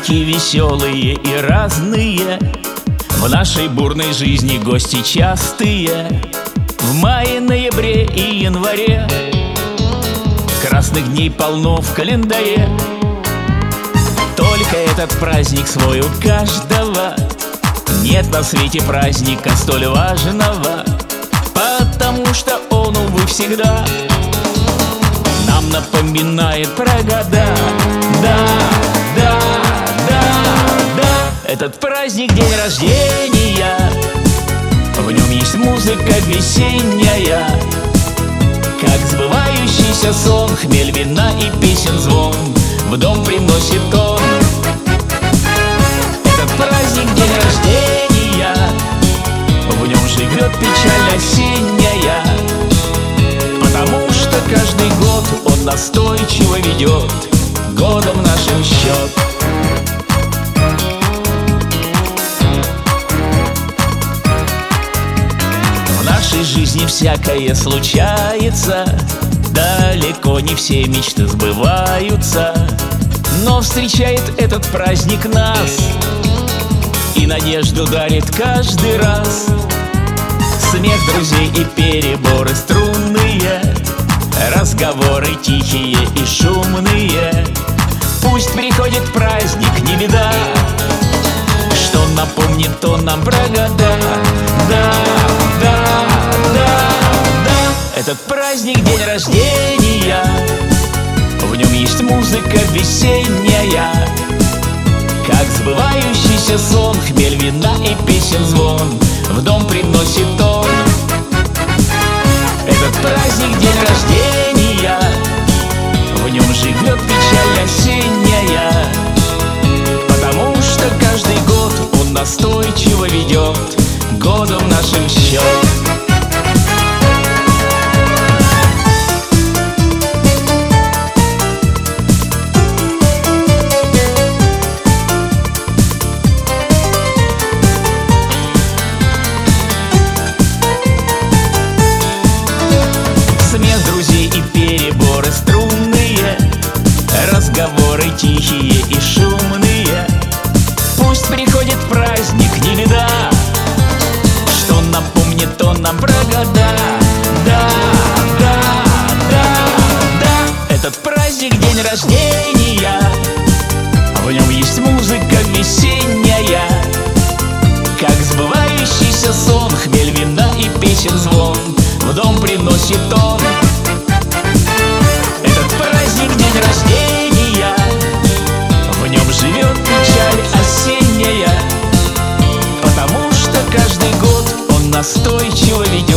Праздники веселые и разные, в нашей бурной жизни гости частые. В мае, ноябре и январе красных дней полно в календаре. Только этот праздник свой у каждого, нет на свете праздника столь важного, потому что он, увы, всегда нам напоминает про года. Да, да, да, да. Этот праздник день рождения, в нем есть музыка весенняя, как сбывающийся сон, хмель, вина и песен звон в дом приносит он. Этот праздник день рождения, в нем живет печаль осенняя, потому что каждый год он настойчиво ведет годом нашим счет. В нашей жизни всякое случается, далеко не все мечты сбываются, но встречает этот праздник нас и надежду дарит каждый раз. Смех друзей и переборы струнные, разговоры тихие и шумные. Пусть приходит праздник, не беда, что напомнит он нам про года. Да, да, да, да. Этот праздник день рождения, в нем есть музыка весенняя, как сбывающийся сон, хмель, вина и песен звон в дом приносит он. Этот праздник день рождения, в нем живет печаль осенняя, потому что каждый год он настойчиво ведет годом нашим счет. Разговоры тихие и шумные. Пусть приходит праздник, не беда, что напомнит он нам про года. Да, да, да, да. Этот праздник день рождения, в нем есть музыка весенняя, как сбывающийся сон, хмель, вина и песен звон в дом приносит он. Этот праздник день рождения, в нем живет печаль осенняя, потому что каждый год он настойчиво ведет